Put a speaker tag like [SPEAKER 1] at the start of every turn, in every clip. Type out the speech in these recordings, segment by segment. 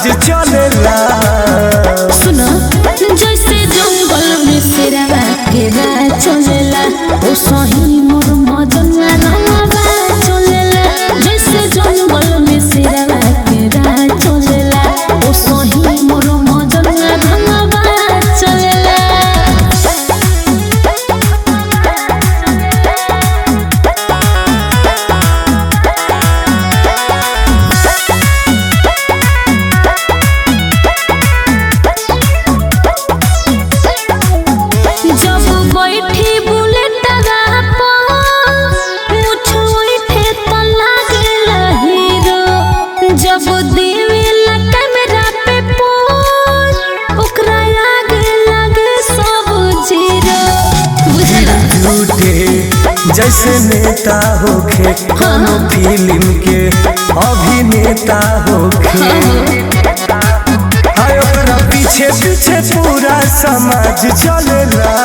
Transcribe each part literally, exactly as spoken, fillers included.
[SPEAKER 1] समाज चलेला।
[SPEAKER 2] सुनो जैसे जंगल में शेरवा के राज चलेला ओ सही मोर मदनवा रंगवा चलेला। जैसे जंगल में शेरवा के राज चलेला ओ सही मोर मदनवा रंगवा चलेला। जब देवेला कैमरा पे पोज ओकरा आगे लगे सब जीरो। बुझला
[SPEAKER 1] झूठे जैसे नेता होखे कोनो फिल्म के अभिनेता होखे। हाय ओकरा पीछे पीछे पूरा समाज चलेला।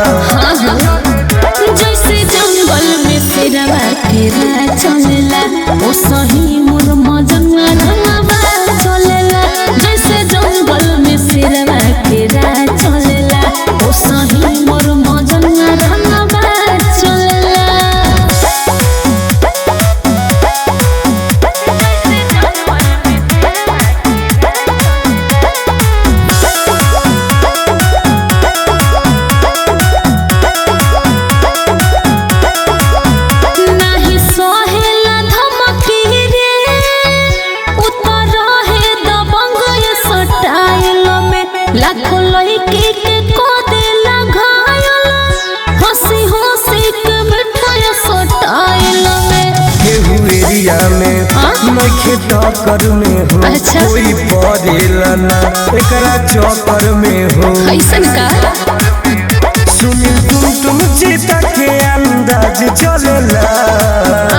[SPEAKER 2] जैसे जंगल में शेरवा के राज चलेला ओ सही मोर मदनवा रंगवा चलेला। जैसे जंगल में शेरवा के राज चलेला ओ सही मोर मदनवा रंगवा चलेला। लाखों लड़की के को देला घायल हंसी हंसी के मिठाई सटाइल में।
[SPEAKER 1] केहू एरिया में नइखे टक्कर में हो।
[SPEAKER 2] अच्छा।
[SPEAKER 1] कोई पड़ेला ना एकरा चक्कर में हो।
[SPEAKER 2] ऐसन का
[SPEAKER 1] सुनील तुम तुम जीता के अंदाज चलेला।